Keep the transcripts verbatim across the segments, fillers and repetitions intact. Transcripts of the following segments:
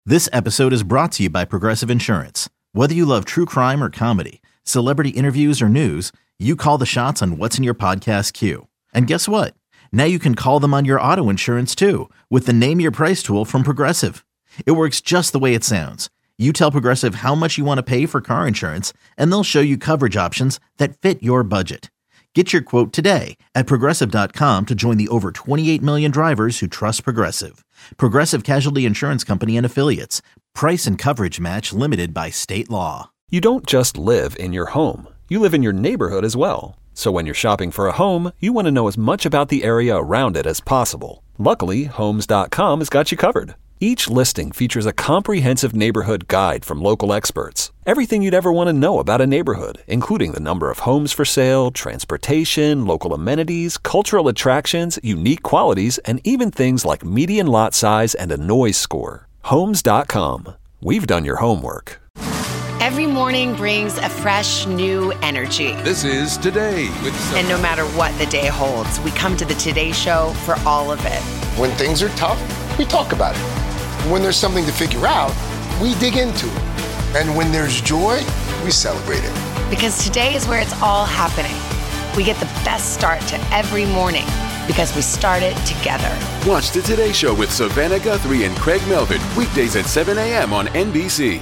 This episode is brought to you by Progressive Insurance. Whether you love true crime or comedy, celebrity interviews or news, you call the shots on what's in your podcast queue. And guess what? Now you can call them on your auto insurance too with the Name Your Price tool from Progressive. It works just the way it sounds. You tell Progressive how much you want to pay for car insurance, and they'll show you coverage options that fit your budget. Get your quote today at Progressive dot com to join the over twenty-eight million drivers who trust Progressive. Progressive Casualty Insurance Company and Affiliates. Price and coverage match limited by state law. You don't just live in your home. You live in your neighborhood as well. So when you're shopping for a home, you want to know as much about the area around it as possible. Luckily, Homes dot com has got you covered. Each listing features a comprehensive neighborhood guide from local experts. Everything you'd ever want to know about a neighborhood, including the number of homes for sale, transportation, local amenities, cultural attractions, unique qualities, and even things like median lot size and a noise score. Homes dot com. We've done your homework. Every morning brings a fresh, new energy. This is Today with Some- And no matter what the day holds, we come to the Today Show for all of it. When things are tough, we talk about it. When there's something to figure out, we dig into it. And when there's joy, we celebrate it. Because today is where it's all happening. We get the best start to every morning because we start it together. Watch the Today Show with Savannah Guthrie and Craig Melvin, weekdays at seven a.m. on N B C.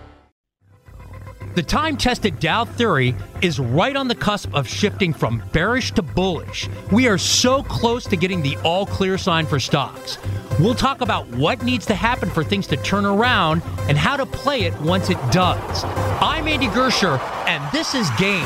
The time-tested Dow theory is right on the cusp of shifting from bearish to bullish. We are so close to getting the all-clear sign for stocks. We'll talk about what needs to happen for things to turn around and how to play it once it does. I'm Andy Gersher, and this is Gains.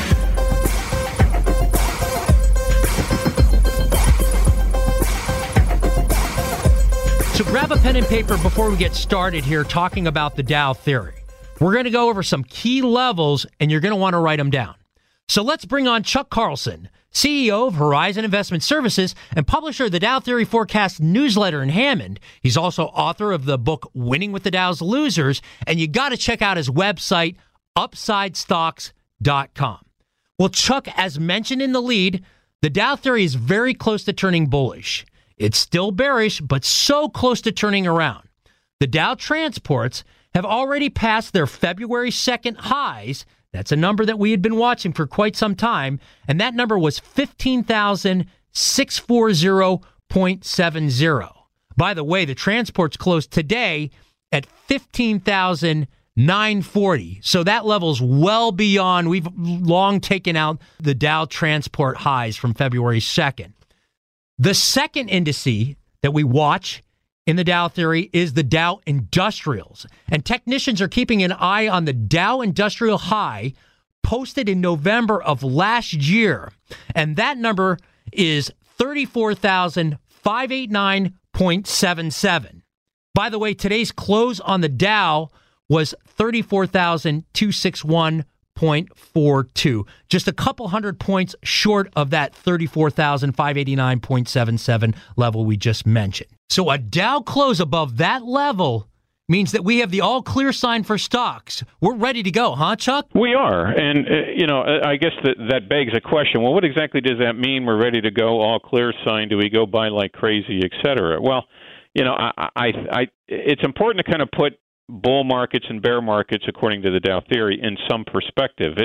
So grab a pen and paper before we get started here talking about the Dow theory. We're going to go over some key levels, and you're going to want to write them down. So let's bring on Chuck Carlson, C E O of Horizon Investment Services and publisher of the Dow Theory Forecast newsletter in Hammond. He's also author of the book Winning with the Dow's Losers, and you got to check out his website, upside stocks dot com. Well, Chuck, as mentioned in the lead, the Dow Theory is very close to turning bullish. It's still bearish, but so close to turning around. The Dow Transports have already passed their February second highs. That's a number that we had been watching for quite some time, and that number was fifteen thousand six hundred forty point seven zero. By the way, the transports closed today at fifteen thousand nine hundred forty, so that level's well beyond. We've long taken out the Dow Transport highs from February second. The second indice that we watch in the Dow theory is the Dow Industrials. And technicians are keeping an eye on the Dow Industrial high posted in November of last year. And that number is thirty-four thousand five hundred eighty-nine point seven seven. By the way, today's close on the Dow was thirty-four thousand two hundred sixty-one point four two. Just a couple hundred points short of that thirty-four thousand five hundred eighty-nine point seven seven level we just mentioned. So a Dow close above that level means that we have the all-clear sign for stocks. We're ready to go, huh, Chuck? We are. And, uh, you know, I guess that, that begs a question. Well, what exactly does that mean? We're ready to go, all-clear sign. Do we go buy like crazy, et cetera? Well, you know, I, I, I, it's important to kind of put bull markets and bear markets, according to the Dow theory, in some perspective.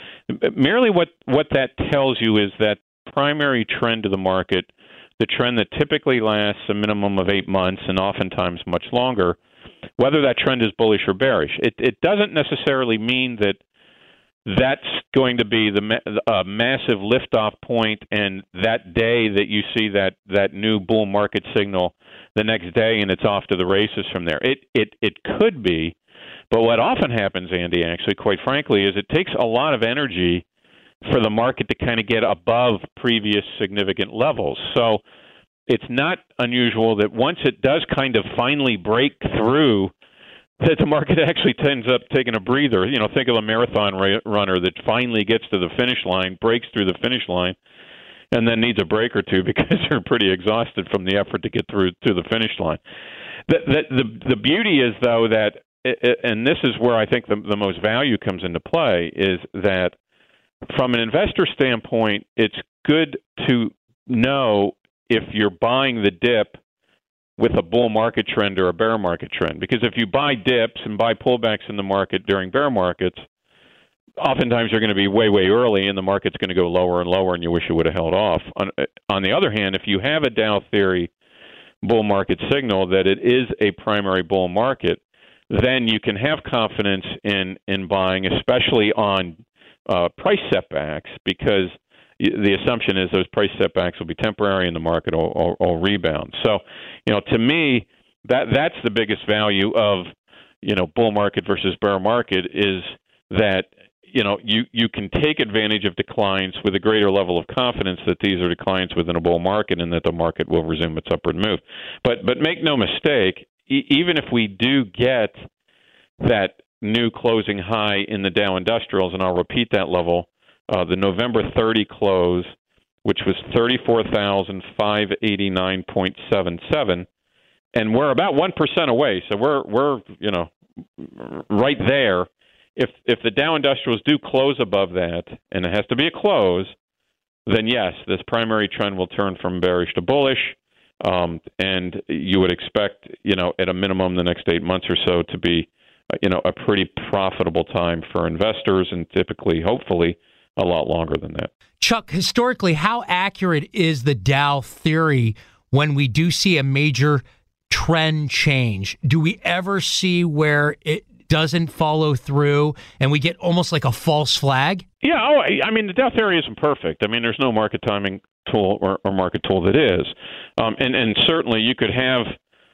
It merely what, what that tells you is that primary trend of the market, the trend that typically lasts a minimum of eight months and oftentimes much longer, whether that trend is bullish or bearish. It, it doesn't necessarily mean that that's going to be the uh, massive liftoff point, and that day that you see that, that new bull market signal the next day and it's off to the races from there. It, it, it could be, but what often happens, Andy, actually, quite frankly, is it takes a lot of energy for the market to kind of get above previous significant levels. So it's not unusual that once it does kind of finally break through, that the market actually ends up taking a breather. You know, think of a marathon ra- runner that finally gets to the finish line, breaks through the finish line, and then needs a break or two because they're pretty exhausted from the effort to get through to the finish line. The, the, the, the beauty is, though, that, and this is where I think the, the most value comes into play, is that from an investor standpoint, it's good to know if you're buying the dip with a bull market trend or a bear market trend. Because if you buy dips and buy pullbacks in the market during bear markets, oftentimes you're going to be way, way early, and the market's going to go lower and lower, and you wish you would have held off. On, on the other hand, if you have a Dow theory bull market signal that it is a primary bull market, then you can have confidence in, in buying, especially on uh, price setbacks, because the assumption is those price setbacks will be temporary and the market will, will, will rebound. So, you know, to me, that that's the biggest value of, you know, bull market versus bear market is that, you know, you, you can take advantage of declines with a greater level of confidence that these are declines within a bull market and that the market will resume its upward move. But but make no mistake, e- even if we do get that new closing high in the Dow Industrials, and I'll repeat that level, uh, the November thirtieth close, which was thirty-four thousand five hundred eighty-nine point seven seven, and we're about one percent away, so we're we're you know right there. If if the Dow Industrials do close above that, and it has to be a close, then yes, this primary trend will turn from bearish to bullish, um, and you would expect, you know, at a minimum the next eight months or so to be, you know, a pretty profitable time for investors, and typically, hopefully, a lot longer than that. Chuck, historically, how accurate is the Dow theory when we do see a major trend change? Do we ever see where it doesn't follow through and we get almost like a false flag? Yeah, oh, I mean, the Dow theory isn't perfect. I mean, there's no market timing tool or, or market tool that is. Um, and, and certainly you could have,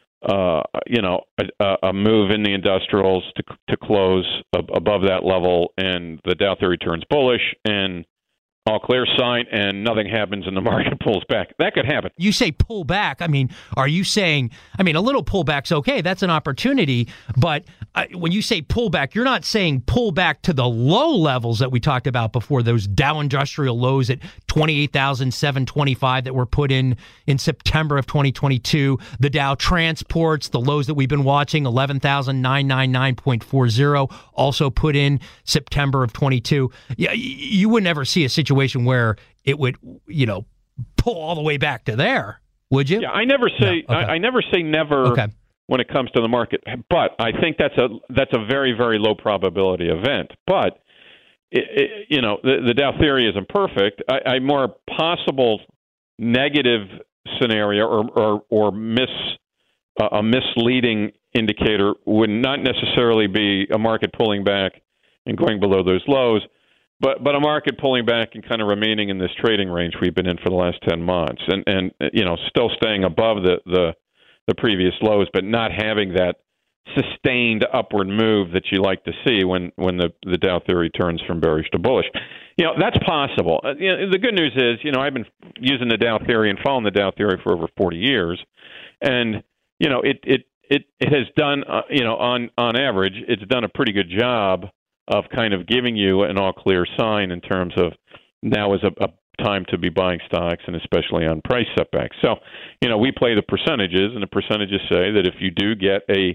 uh, you know, a, a move in the industrials to, to close ab- above that level, and the Dow theory turns bullish, and all clear sign, and nothing happens and the market pulls back. That could happen. You say pull back. I mean, are you saying, I mean, a little pullback's okay. That's an opportunity. But uh, when you say pullback, you're not saying pull back to the low levels that we talked about before, those Dow Industrial lows at twenty-eight thousand seven hundred twenty-five that were put in in September of twenty twenty-two. The Dow Transports, the lows that we've been watching, eleven thousand nine hundred ninety-nine point four zero, also put in September of twenty-two. Yeah, you would never see a situation where it would, you know, pull all the way back to there, would you? Yeah, I never say no. okay. I, I never say never okay. when it comes to the market, but I think that's a that's a very very low probability event. But it, it, you know, the, the Dow theory isn't perfect. I, a more possible negative scenario or or, or miss uh, a misleading indicator would not necessarily be a market pulling back and going below those lows, But but a market pulling back and kind of remaining in this trading range we've been in for the last ten months, and and you know still staying above the, the the previous lows, but not having that sustained upward move that you like to see when, when the, the Dow theory turns from bearish to bullish. You know, that's possible. Uh, you know, the good news is, you know, I've been using the Dow theory and following the Dow theory for over forty years, and you know it it it, it has done uh, you know on on average it's done a pretty good job of kind of giving you an all-clear sign in terms of now is a, a time to be buying stocks, and especially on price setbacks. So, you know, we play the percentages, and the percentages say that if you do get a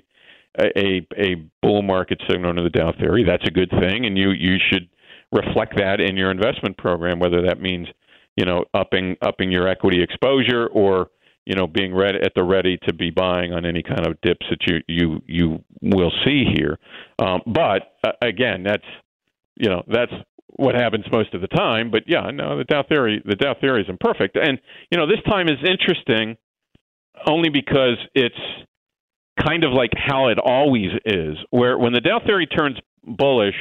a, a bull market signal under the Dow theory, that's a good thing, and you, you should reflect that in your investment program, whether that means, you know, upping upping your equity exposure or, you know, being ready at the ready to be buying on any kind of dips that you you, you will see here. Um, but uh, again, that's you know that's what happens most of the time. But yeah, no, the Dow theory the Dow theory is imperfect, and you know this time is interesting only because it's kind of like how it always is, where when the Dow theory turns bullish,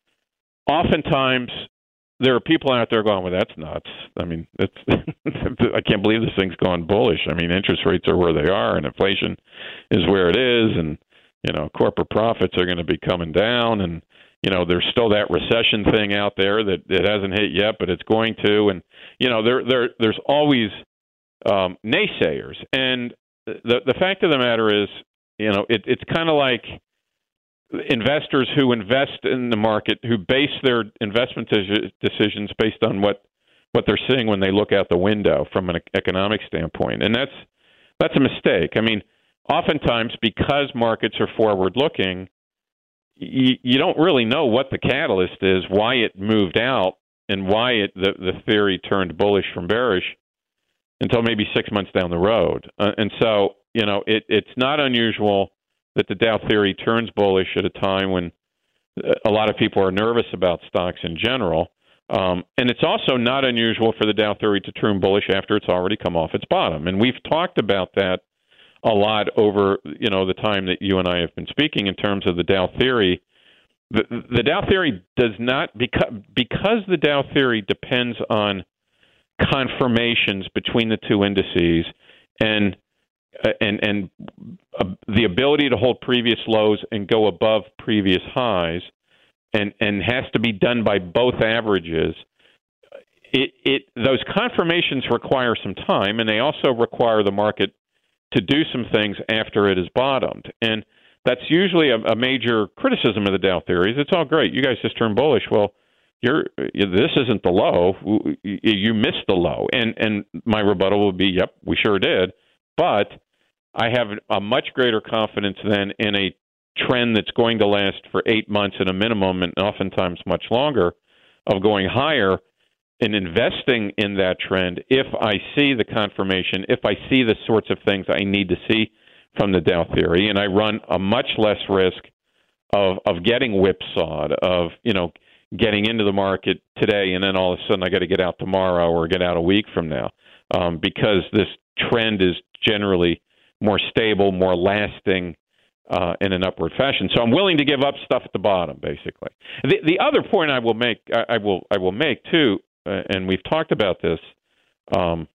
oftentimes there are people out there going, well, that's nuts. I mean, it's I can't believe this thing's gone bullish. I mean, interest rates are where they are, and inflation is where it is, and, you know, corporate profits are going to be coming down, and, you know, there's still that recession thing out there that it hasn't hit yet, but it's going to, and, you know, there there there's always um, naysayers. And the the fact of the matter is, you know, it, it's kind of like investors who invest in the market, who base their investment decisions based on what, what they're seeing when they look out the window from an economic standpoint. And that's that's a mistake. I mean, oftentimes because markets are forward-looking, you, you don't really know what the catalyst is, why it moved out, and why it the, the theory turned bullish from bearish until maybe six months down the road. Uh, and so, you know, it, it's not unusual that the Dow theory turns bullish at a time when a lot of people are nervous about stocks in general. Um, and it's also not unusual for the Dow theory to turn bullish after it's already come off its bottom. And we've talked about that a lot over, you know, the time that you and I have been speaking in terms of the Dow theory. The, the Dow theory does not, because, because the Dow theory depends on confirmations between the two indices and and and uh, the ability to hold previous lows and go above previous highs, and and has to be done by both averages. It it those confirmations require some time, and they also require the market to do some things after it has bottomed. And that's usually a, a major criticism of the Dow theories. It's all great. You guys just turned bullish. Well, you're this isn't the low. You missed the low. And and my rebuttal would be, yep, we sure did. But I have a much greater confidence then in a trend that's going to last for eight months at a minimum, and oftentimes much longer, of going higher and investing in that trend if I see the confirmation, if I see the sorts of things I need to see from the Dow theory, and I run a much less risk of of getting whipsawed, of, you know, getting into the market today and then all of a sudden I got to get out tomorrow or get out a week from now, um, because this trend is generally more stable, more lasting, uh, in an upward fashion. So I'm willing to give up stuff at the bottom, basically. The, the other point I will make, I, I will, I will make too, uh, and we've talked about this, um,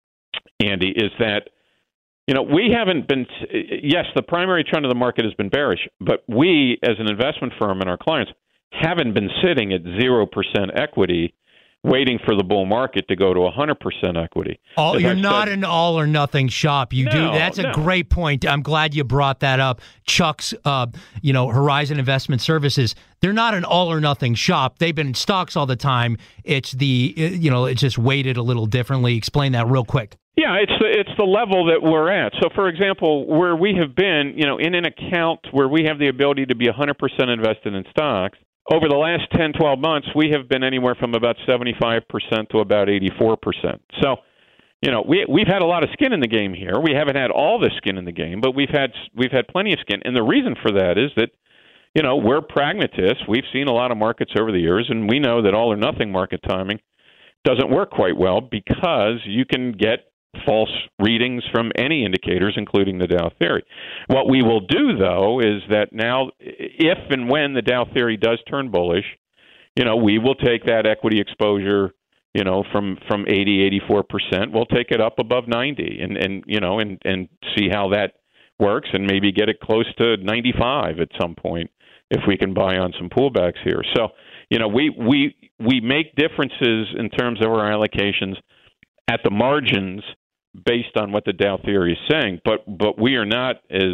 Andy, is that, you know, we haven't been. Yes, the primary trend of the market has been bearish, but we, as an investment firm and our clients, haven't been sitting at zero percent equity, waiting for the bull market to go to one hundred percent equity. All, you're I've not said, an all or nothing shop. You no, do. That's a no. great point. I'm glad you brought that up. Chuck's, uh, you know, Horizon Investment Services, they're not an all or nothing shop. They've been in stocks all the time. It's the, you know, it's just weighted a little differently. Explain that real quick. Yeah, it's the, it's the level that we're at. So, for example, where we have been, you know, in an account where we have the ability to be one hundred percent invested in stocks, over the last ten, twelve months, we have been anywhere from about seventy-five percent to about eighty-four percent. So, you know, we, we've had a lot of skin in the game here. We haven't had all the skin in the game, but we've had we've had plenty of skin. And the reason for that is that, you know, we're pragmatists. We've seen a lot of markets over the years, and we know that all or nothing market timing doesn't work quite well because you can get false readings from any indicators, including the Dow theory. What we will do, though, is that now, if and when the Dow theory does turn bullish, you know, we will take that equity exposure, you know, from, from eighty, eighty-four percent. We'll take it up above ninety and, and you know, and, and see how that works and maybe get it close to ninety-five at some point if we can buy on some pullbacks here. So, you know, we, we, we make differences in terms of our allocations at the margins based on what the Dow theory is saying, but but we are not as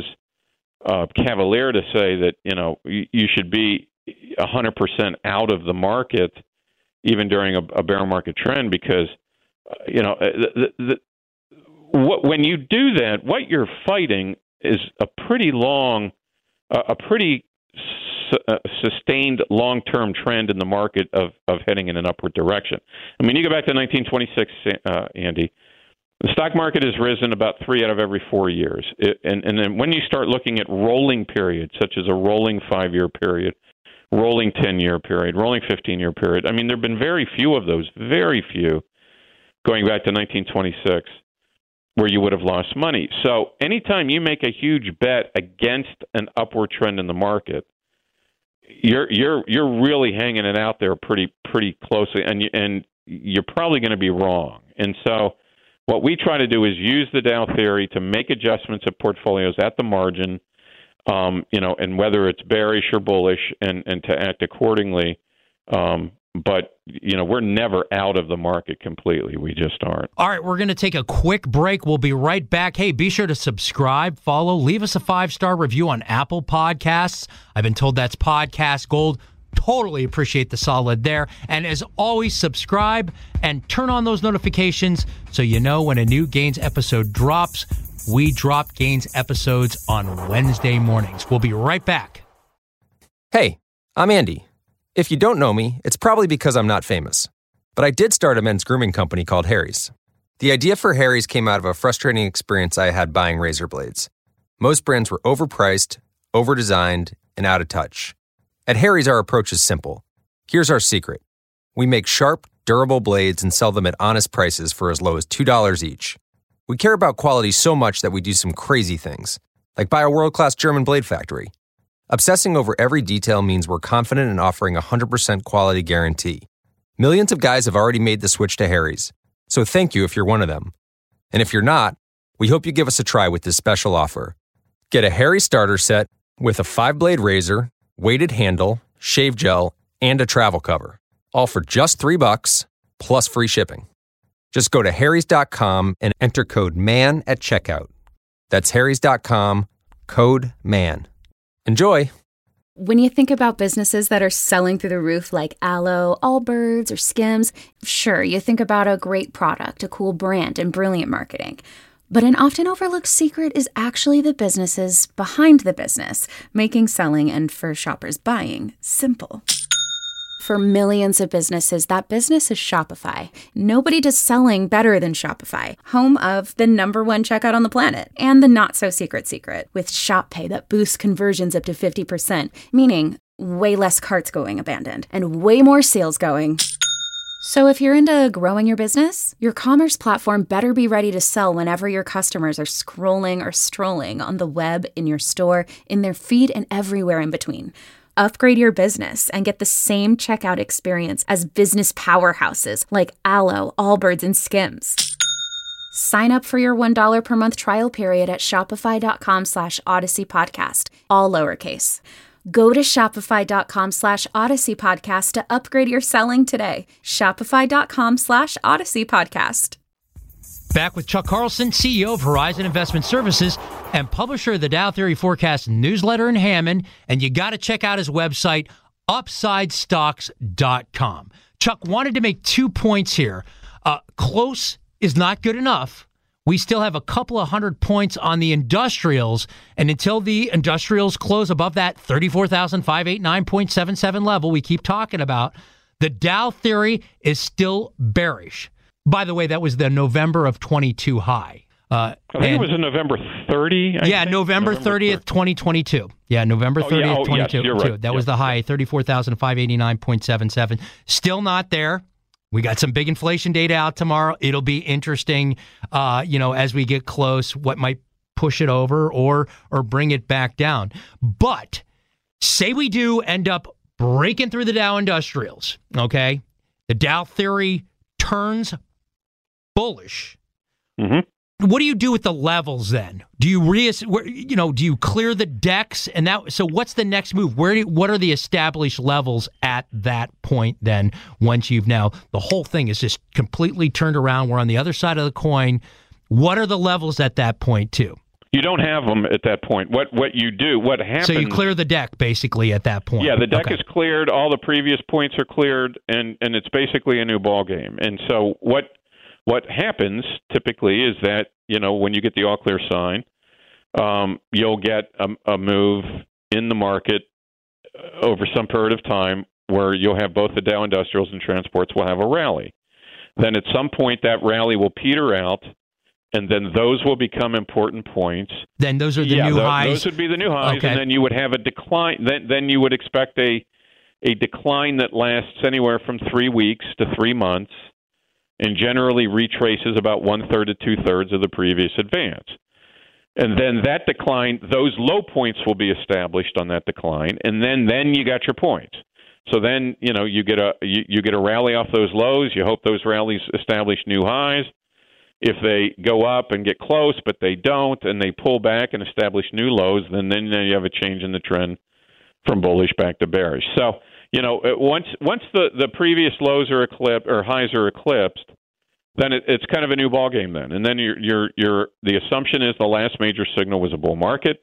uh, cavalier to say that, you know, you, you should be one hundred percent out of the market even during a, a bear market trend, because, uh, you know, the, the, the, what, when you do that, what you're fighting is a pretty long, uh, a pretty su- uh, sustained long-term trend in the market of, of heading in an upward direction. I mean, you go back to nineteen twenty-six, uh, Andy, the stock market has risen about three out of every four years. It, and, and then when you start looking at rolling periods, such as a rolling five-year period, rolling ten-year period, rolling fifteen-year period, I mean, there have been very few of those, very few, going back to nineteen twenty-six, where you would have lost money. So anytime you make a huge bet against an upward trend in the market, you're you're you're really hanging it out there pretty pretty closely, and you, and you're probably going to be wrong. And so what we try to do is use the Dow theory to make adjustments of portfolios at the margin, um, you know, and whether it's bearish or bullish, and, and to act accordingly. Um, but, you know, we're never out of the market completely. We just aren't. All right, we're going to take a quick break. We'll be right back. Hey, be sure to subscribe, follow, leave us a five-star review on Apple Podcasts. I've been told that's podcast gold. Totally appreciate the solid there. And as always, subscribe and turn on those notifications so you know when a new Gains episode drops. We drop Gains episodes on Wednesday mornings. We'll be right back. Hey, I'm Andy. If you don't know me, it's probably because I'm not famous. But I did start a men's grooming company called Harry's. The idea for Harry's came out of a frustrating experience I had buying razor blades. Most brands were overpriced, overdesigned, and out of touch. At Harry's, our approach is simple. Here's our secret. We make sharp, durable blades and sell them at honest prices for as low as two dollars each. We care about quality so much that we do some crazy things, like buy a world-class German blade factory. Obsessing over every detail means we're confident in offering a one hundred percent quality guarantee. Millions of guys have already made the switch to Harry's, so thank you if you're one of them. And if you're not, we hope you give us a try with this special offer. Get a Harry's starter set with a five-blade razor, weighted handle, shave gel, and a travel cover, all for just three bucks plus free shipping. Just go to harrys dot com and enter code MAN at checkout. That's harrys dot com, code MAN. Enjoy! When you think about businesses that are selling through the roof like Aloe, Allbirds, or Skims, sure, you think about a great product, a cool brand, and brilliant marketing. But an often overlooked secret is actually the businesses behind the business, making selling and, for shoppers, buying simple. For millions of businesses, that business is Shopify. Nobody does selling better than Shopify, home of the number one checkout on the planet, and the not-so-secret secret, with Shop Pay that boosts conversions up to fifty percent, meaning way less carts going abandoned, and way more sales going. So if you're into growing your business, your commerce platform better be ready to sell whenever your customers are scrolling or strolling on the web, in your store, in their feed, and everywhere in between. Upgrade your business and get the same checkout experience as business powerhouses like Aloe, Allbirds, and Skims. Sign up for your one dollar per month trial period at shopify.com slash Odyssey Podcast, all lowercase. Go to shopify.com slash Odyssey Podcast to upgrade your selling today. Shopify.com slash Odyssey Podcast. Back with Chuck Carlson, C E O of Horizon Investment Services and publisher of the Dow Theory Forecast newsletter in Hammond. And you got to check out his website, upside stocks dot com. Chuck wanted to make two points here. Uh, close is not good enough. We still have a couple of hundred points on the industrials. And until the industrials close above that thirty-four thousand five hundred eighty-nine point seven seven level we keep talking about, the Dow Theory is still bearish. By the way, that was the November of twenty-two high. Uh, I think and, it was in November thirtieth. I yeah, think. November thirtieth, twenty twenty-two. Yeah, November thirtieth, oh, yeah. oh, twenty twenty-two. Yes, you're right. That yep. was the high, thirty-four thousand five hundred eighty-nine point seven seven. Still not there. We got some big inflation data out tomorrow. It'll be interesting, uh, you know, as we get close, what might push it over or or bring it back down. But say we do end up breaking through the Dow Industrials, okay? The Dow Theory turns bullish. Mm-hmm. What do you do with the levels then? Do you re, you know, do you clear the decks and that? So what's the next move? Where do, what are the established levels at that point then? Once you've now the whole thing is just completely turned around, we're on the other side of the coin. What are the levels at that point too? You don't have them at that point. What what you do, what happens? So you clear the deck basically at that point. Yeah, the deck okay. is cleared. All the previous points are cleared, and and it's basically a new ball game. And so what? What happens typically is that, you know, when you get the all clear sign, um, you'll get a, a move in the market over some period of time where you'll have both the Dow Industrials and transports will have a rally. Then at some point that rally will peter out, and then those will become important points. Then those are the yeah, new th- highs? Those would be the new highs, okay. and then you would have a decline. Then, then you would expect a a decline that lasts anywhere from three weeks to three months. And generally retraces about one-third to two-thirds of the previous advance. And then that decline, those low points will be established on that decline, and then, then you got your points. So then, you know, you get a you, you get a rally off those lows. You hope those rallies establish new highs. If they go up and get close, but they don't, and they pull back and establish new lows, then, then you have a change in the trend from bullish back to bearish. So, you know, once once the, the previous lows are eclipsed or highs are eclipsed, then it, it's kind of a new ball game then. And then you're, you're, you're, the assumption is the last major signal was a bull market.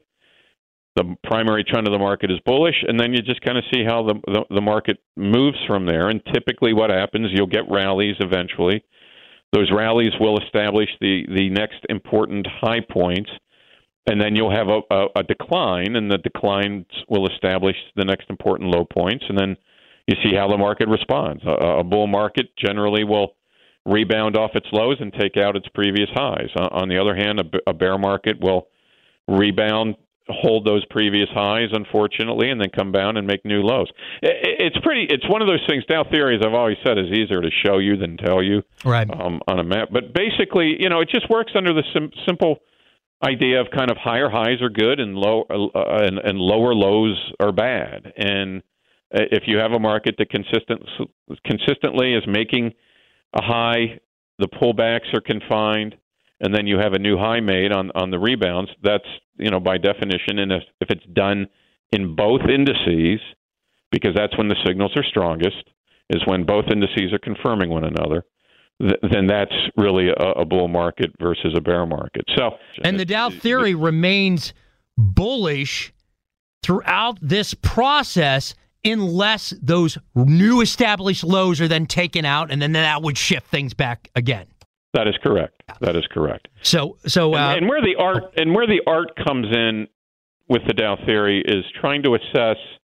The primary trend of the market is bullish, and then you just kind of see how the, the, the market moves from there. And typically what happens, you'll get rallies eventually. Those rallies will establish the, the next important high points, and then you'll have a, a, a decline, and the declines will establish the next important low points, and then you see how the market responds. A, a bull market generally will rebound off its lows and take out its previous highs. Uh, on the other hand, a, a bear market will rebound, hold those previous highs, unfortunately, and then come down and make new lows. It, it's pretty. It's one of those things. Dow theory, as I've always said, is easier to show you than tell you right. um, on a map. But basically, you know, it just works under the sim- simple idea of kind of higher highs are good and low uh, and, and lower lows are bad. And if you have a market that consistent consistently is making a high, the pullbacks are confined, and then you have a new high made on, on the rebounds, that's, you know, by definition, and if, if it's done in both indices, because that's when the signals are strongest, is when both indices are confirming one another, th- then that's really a, a bull market versus a bear market. So, and the Dow theory it, remains bullish throughout this process unless those new established lows are then taken out, and then that would shift things back again. That is correct. That is correct. So, so, uh, and, and where the art and where the art comes in with the Dow theory is trying to assess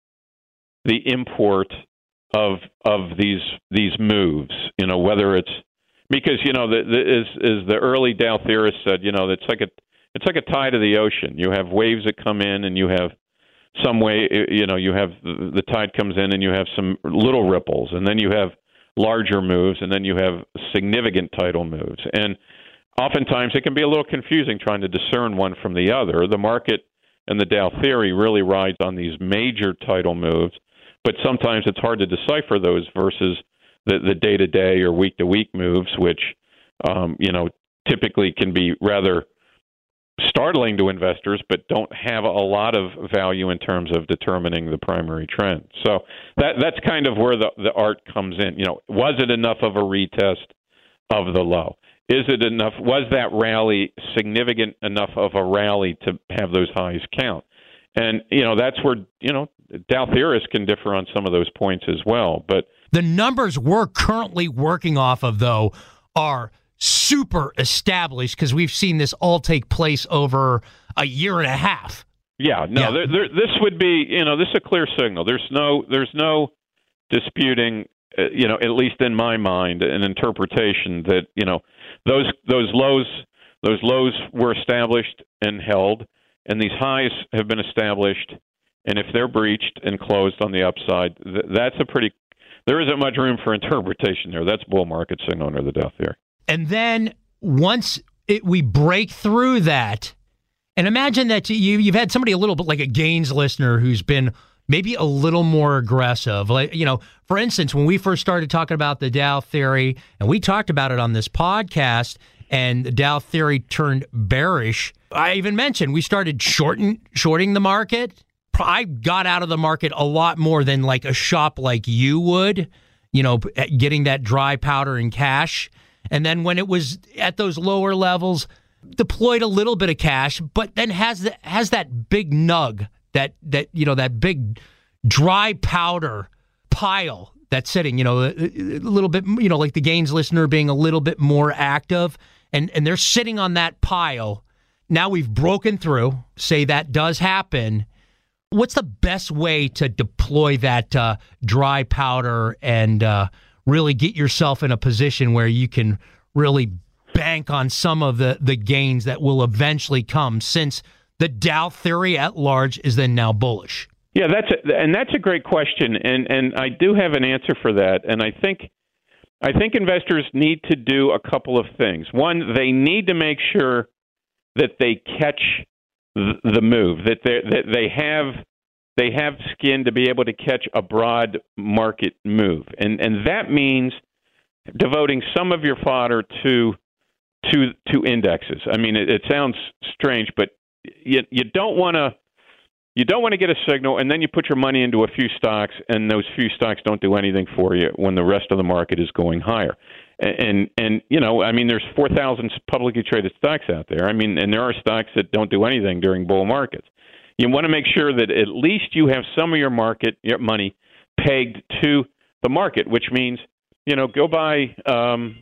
the import of of these these moves. You know, whether it's because you know the, the is is the early Dow theorists said, you know, it's like a it's like a tide of the ocean. You have waves that come in, and you have some way. You know, you have the, the tide comes in, and you have some little ripples, and then you have larger moves, and then you have significant tidal moves. And oftentimes it can be a little confusing trying to discern one from the other. The market and the Dow theory really rides on these major tidal moves, but sometimes it's hard to decipher those versus the, the day-to-day or week-to-week moves, which, um, you know, typically can be rather startling to investors, but don't have a lot of value in terms of determining the primary trend. So that that's kind of where the, the art comes in. You know, was it enough of a retest of the low? Is it enough? Was that rally significant enough of a rally to have those highs count? And, you know, that's where, you know, Dow theorists can differ on some of those points as well. But the numbers we're currently working off of, though, are super established because we've seen this all take place over a year and a half. Yeah, no, yeah. There, there, this would be, you know, this is a clear signal. There's no, there's no disputing, uh, you know, at least in my mind, an interpretation that, you know, those those lows, those lows were established and held, and these highs have been established. And if they're breached and closed on the upside, th- that's a pretty. There isn't much room for interpretation there. That's bull market signal under the Dow theory. And then once it, we break through that, and imagine that you, you've had somebody a little bit like a Gaines listener who's been maybe a little more aggressive. Like, you know, for instance, when we first started talking about the Dow theory, and we talked about it on this podcast, and the Dow theory turned bearish, I even mentioned we started shorting, shorting the market. I got out of the market a lot more than like a shop like you would, you know, getting that dry powder in cash. And then when it was at those lower levels, deployed a little bit of cash, but then has the, has that big nug, that that you know that big dry powder pile that's sitting, you know, a, a little bit, you know, like the Gaines listener being a little bit more active, and and they're sitting on that pile. Now we've broken through. Say that does happen. What's the best way to deploy that uh, dry powder and uh, really get yourself in a position where you can really bank on some of the, the gains that will eventually come, since the Dow theory at large is then now bullish? Yeah, that's a, and that's a great question, and and I do have an answer for that. And I think I think investors need to do a couple of things. One, they need to make sure that they catch the, the move, that they that they have they have skin to be able to catch a broad market move, and and that means devoting some of your fodder to to to indexes. I mean, it, it sounds strange, but you you don't want to you don't want to get a signal and then you put your money into a few stocks, and those few stocks don't do anything for you when the rest of the market is going higher. And and, and you know, I mean, there's four thousand publicly traded stocks out there. I mean, and there are stocks that don't do anything during bull markets. You want to make sure that at least you have some of your market your money pegged to the market, which means, you know, go buy um,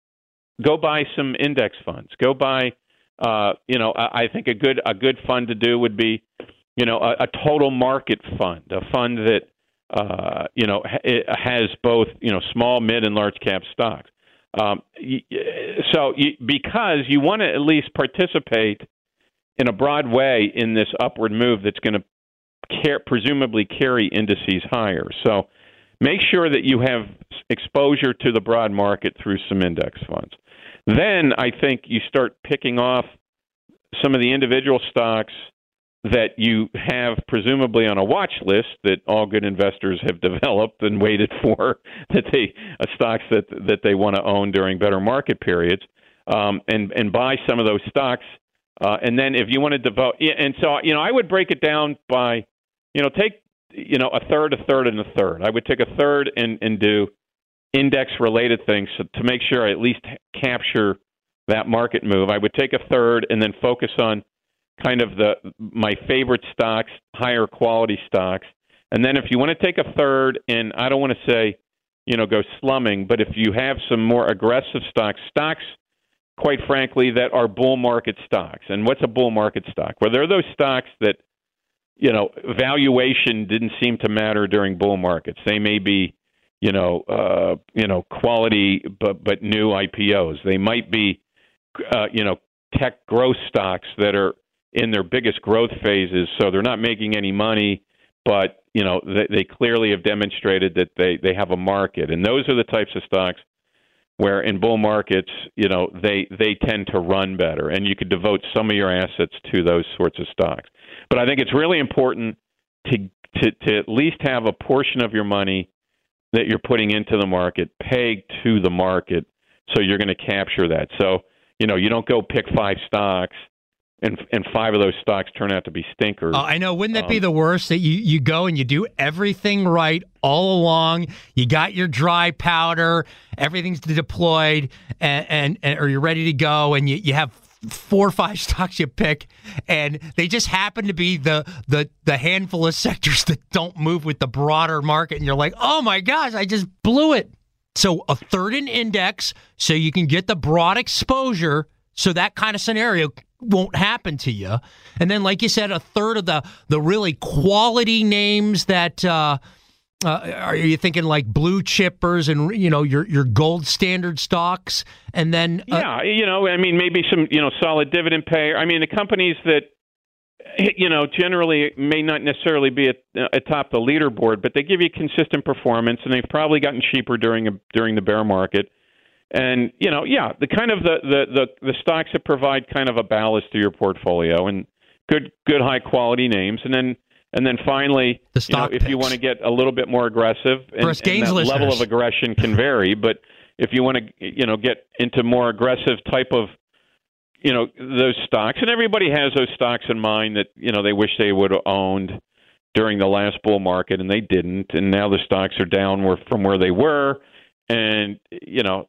go buy some index funds. Go buy, uh, you know, I, I think a good a good fund to do would be, you know, a, a total market fund, a fund that uh, you know it has both, you know, small, mid, and large cap stocks. Um, so you, because you want to at least participate in a broad way in this upward move that's going to car- presumably carry indices higher. So make sure that you have exposure to the broad market through some index funds. Then I think you start picking off some of the individual stocks that you have presumably on a watch list that all good investors have developed and waited for, that they uh, stocks that that they want to own during better market periods, um, and and buy some of those stocks. Uh, and then if you want to devote, and so you know, I would break it down by, you know, take you know a third, a third, and a third. I would take a third and and do index related things to make sure I at least capture that market move. I would take a third and then focus on kind of the my favorite stocks, higher quality stocks. And then if you want to take a third, and I don't want to say, you know, go slumming, but if you have some more aggressive stocks, stocks, quite frankly, that are bull market stocks. And what's a bull market stock? Well, there are those stocks that, you know, valuation didn't seem to matter during bull markets. They may be, you know, uh, you know, quality but but new I P Os. They might be, uh, you know, tech growth stocks that are in their biggest growth phases, so they're not making any money, but you know they, they clearly have demonstrated that they, they have a market, and those are the types of stocks where in bull markets, you know, they they tend to run better, and you could devote some of your assets to those sorts of stocks. But I think it's really important to to, to at least have a portion of your money that you're putting into the market pegged to the market, so you're going to capture that. So you know you don't go pick five stocks. And and five of those stocks turn out to be stinkers. Oh, I know. Wouldn't that um, be the worst? That you, you go and you do everything right all along. You got your dry powder, everything's deployed, and, and, and or you're ready to go, and you, you have four or five stocks you pick, and they just happen to be the the the handful of sectors that don't move with the broader market, and you're like, oh my gosh, I just blew it. So a third in index, so you can get the broad exposure. So that kind of scenario won't happen to you. And then, like you said, a third of the the really quality names that uh, uh, are you thinking like blue chippers and, you know, your your gold standard stocks, and then uh, yeah, you know, I mean, maybe some, you know, solid dividend payer. I mean, the companies that, you know, generally may not necessarily be at, atop the leaderboard, but they give you consistent performance, and they've probably gotten cheaper during a, during the bear market. And, you know, yeah, the kind of the, the, the, the stocks that provide kind of a ballast to your portfolio, and good good high quality names. And then and then finally, the you know, if you want to get a little bit more aggressive, and, and that listeners. level of aggression can vary, but if you want to, you know, get into more aggressive type of, you know, those stocks, and everybody has those stocks in mind that, you know, they wish they would have owned during the last bull market, and they didn't, and now the stocks are down from where they were. And, you know,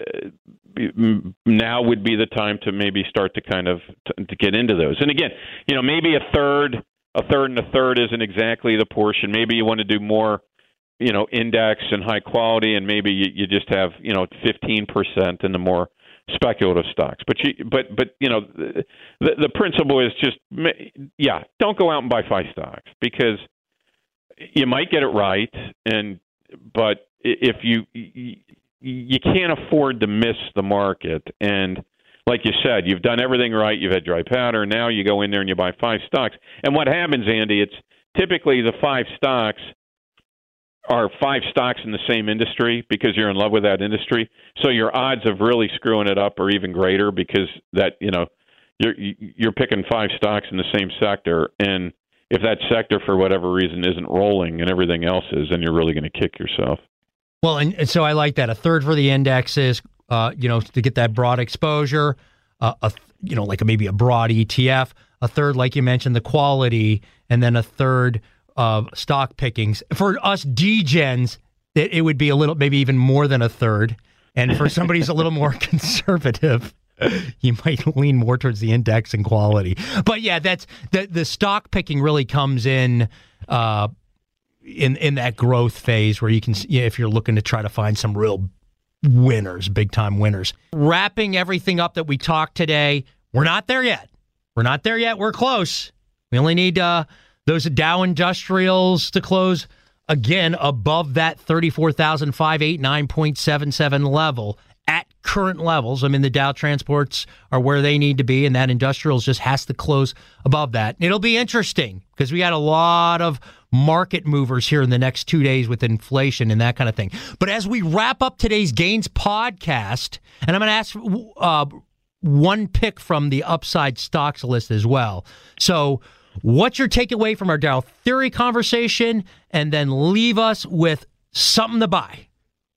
now would be the time to maybe start to kind of to, to get into those. And again, you know, maybe a third, a third and a third isn't exactly the portion. Maybe you want to do more, you know, index and high quality, and maybe you, you just have, you know, fifteen percent in the more speculative stocks. But, you, but, but you know, the, the principle is just, yeah, don't go out and buy five stocks, because you might get it right, and but if you you can't afford to miss the market, and like you said, you've done everything right. You've had dry powder. Now you go in there and you buy five stocks. And what happens, Andy? It's typically the five stocks are five stocks in the same industry because you're in love with that industry. So your odds of really screwing it up are even greater, because that you know you're you're picking five stocks in the same sector, and if that sector for whatever reason isn't rolling and everything else is, then you're really going to kick yourself. Well, and, and so I like that. A third for the indexes, uh, you know, to get that broad exposure, uh, a you know, like a, maybe a broad E T F, a third, like you mentioned, the quality, and then a third of stock pickings. For us D-gens, it, it would be a little, maybe even more than a third. And for somebody who's a little more conservative, you might lean more towards the index and quality. But yeah, that's the the stock picking really comes in uh, in in that growth phase where you can, yeah, if you're looking to try to find some real winners, big time winners. Wrapping everything up that we talked today, we're not there yet. We're not there yet. We're close. We only need uh, those Dow Industrials to close again above that thirty-four thousand five hundred eighty-nine point seven seven level at current levels. I mean, the Dow transports are where they need to be, and that industrials just has to close above that. It'll be interesting because we got a lot of market movers here in the next two days with inflation and that kind of thing. But as we wrap up today's Gains podcast, and I'm going to ask uh, one pick from the Upside Stocks list as well. So what's your takeaway from our Dow theory conversation? And then leave us with something to buy.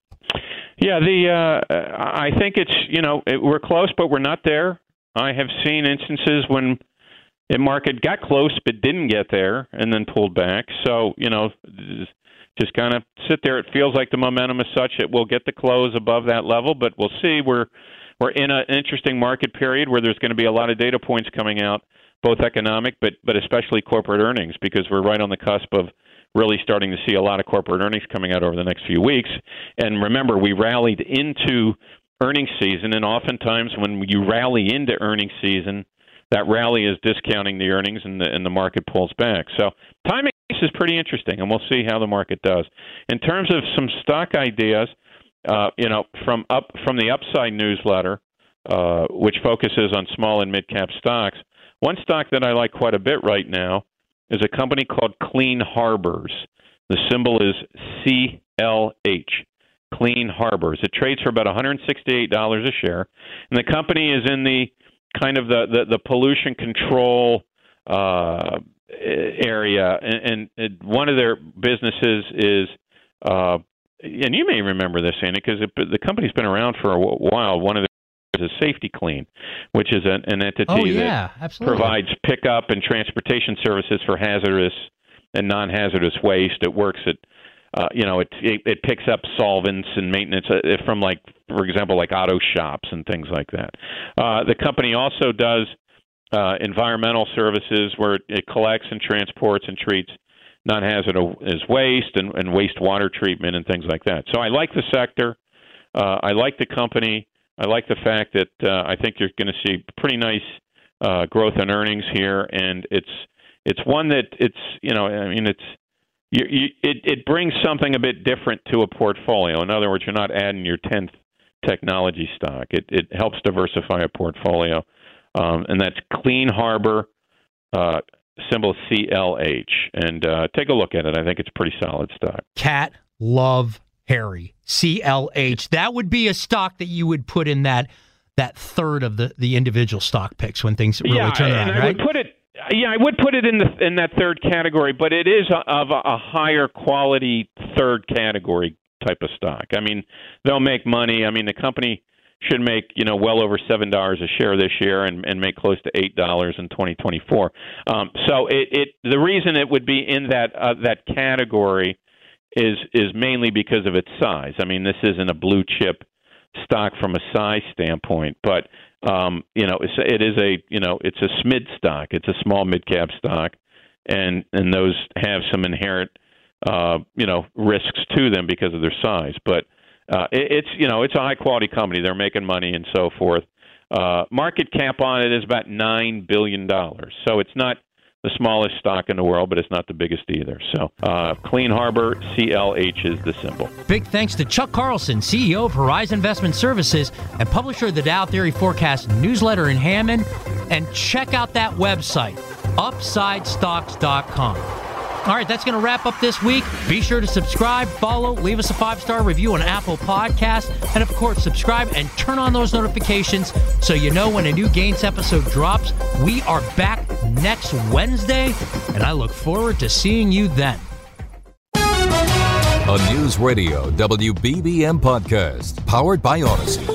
Yeah, the uh, I think it's, you know, it, we're close, but we're not there. I have seen instances when the market got close but didn't get there and then pulled back. So, you know, just kind of sit there. It feels like the momentum is such that we'll get the close above that level, but we'll see. We're we're in an interesting market period where there's going to be a lot of data points coming out, both economic but but especially corporate earnings, because we're right on the cusp of really starting to see a lot of corporate earnings coming out over the next few weeks. And remember, we rallied into earnings season, and oftentimes when you rally into earnings season, that rally is discounting the earnings and the, and the market pulls back. So timing is pretty interesting, and we'll see how the market does. In terms of some stock ideas, uh, you know, from up from the Upside newsletter, uh, which focuses on small and mid-cap stocks, one stock that I like quite a bit right now is a company called Clean Harbors. The symbol is C L H, Clean Harbors. It trades for about one hundred sixty-eight dollars a share, and the company is in the kind of the, the, the pollution control uh, area, and, and one of their businesses is, uh, and you may remember this, Andy, because the company's been around for a while. One of their is Safety Clean, which is an, an entity oh, yeah, that absolutely. provides pickup and transportation services for hazardous and non-hazardous waste. It works at, uh, you know, it, it it picks up solvents and maintenance uh, from, like, for example, like auto shops and things like that. Uh, the company also does uh, environmental services where it collects and transports and treats non-hazardous waste and, and wastewater treatment and things like that. So I like the sector. Uh, I like the company. I like the fact that uh, I think you're going to see pretty nice uh, growth in earnings here, and it's it's one that it's you know I mean it's you, you, it it brings something a bit different to a portfolio. In other words, you're not adding your tenth technology stock. It it helps diversify a portfolio, um, and that's Clean Harbor, uh, symbol C L H, and uh, take a look at it. I think it's pretty solid stock. Cat love. Harry, C L H. That would be a stock that you would put in that that third of the, the individual stock picks when things really yeah, turn around, and I right? would put it, yeah, I would put it in the in that third category, but it is a, of a, a higher quality third category type of stock. I mean, they'll make money. I mean, the company should make you know well over seven dollars a share this year and, and make close to eight dollars in twenty twenty-four. Um, so it, it the reason it would be in that uh, that category is is mainly because of its size. I mean, this isn't a blue chip stock from a size standpoint, but um, you know, it's, it is a you know, it's a S M I D stock. It's a small mid cap stock, and and those have some inherent uh, you know risks to them because of their size. But uh, it, it's you know, it's a high quality company. They're making money and so forth. Uh, market cap on it is about nine billion dollars. So it's not the smallest stock in the world, but it's not the biggest either. So uh, Clean Harbor, C L H is the symbol. Big thanks to Chuck Carlson, C E O of Horizon Investment Services and publisher of the Dow Theory Forecast newsletter in Hammond. And check out that website, upside stocks dot com. All right, that's going to wrap up this week. Be sure to subscribe, follow, leave us a five-star review on Apple Podcasts, and, of course, subscribe and turn on those notifications so you know when a new Gains episode drops. We are back next Wednesday, and I look forward to seeing you then. A News Radio W B B M podcast powered by Odyssey.